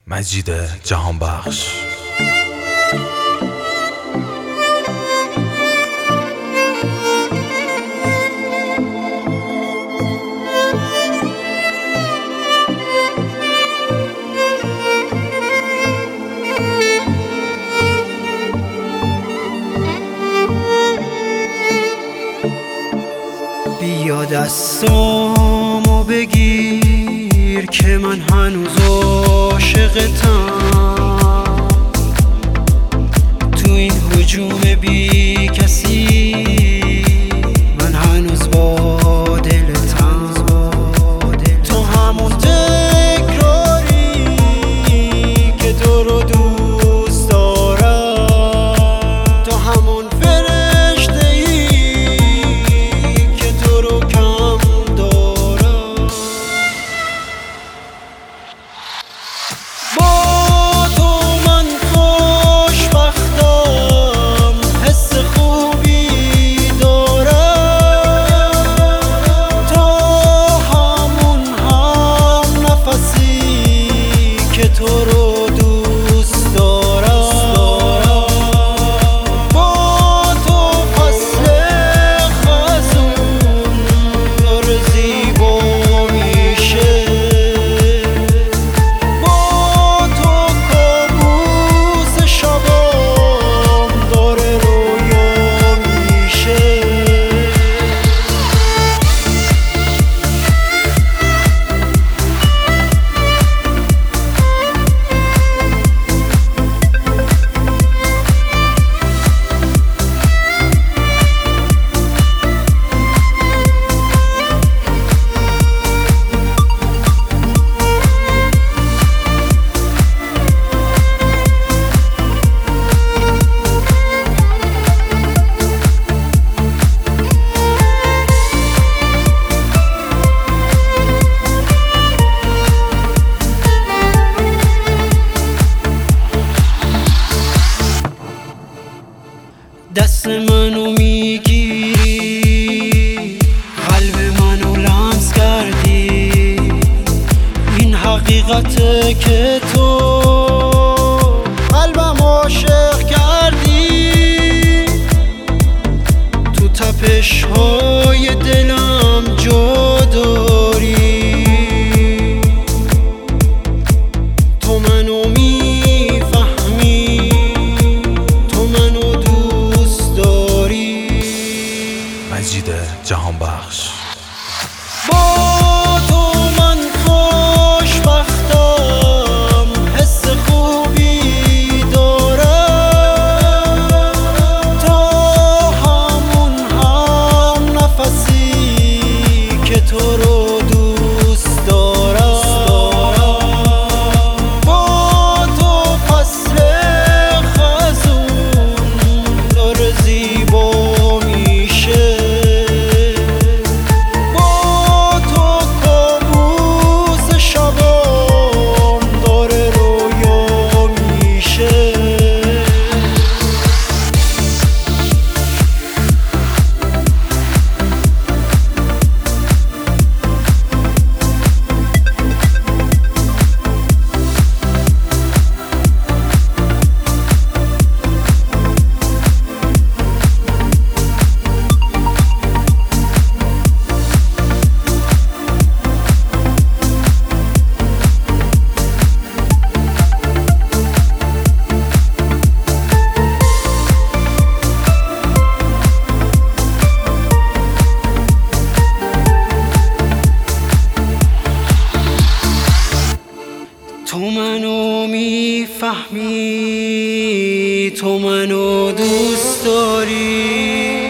مجید جهانبخش. بیا دستامو بگیر که من هنوز عاشقتم، تو این هجوم بی کسی من هنوز با دلتم. تو همون تکراری که تو رو دوست دارم، تو همون فرشته‌ای که تو رو کم دارم. با تو من خوشبختم، حس خوبی دارم، تو همون هم نفسی که تو رو دوست دارم. با تو فصل خزون داره زیبا میشه، با تو کابوس شبام داره رویا میشه. دست منو میگیری، قلب منو لمس کردی، این حقیقته که تو قلبم عاشق کردی. تو تپش های دلم جا داری، تو منو میفهمی، تو منو مجید جهانبخش. با تو من خوشبختم، حس خوبی دارم، تو همون هم نفسی که تو رو دوست دارم. با تو فصل خزون داره زیبا میشه، تو منو میفهمی، تو منو دوست داری.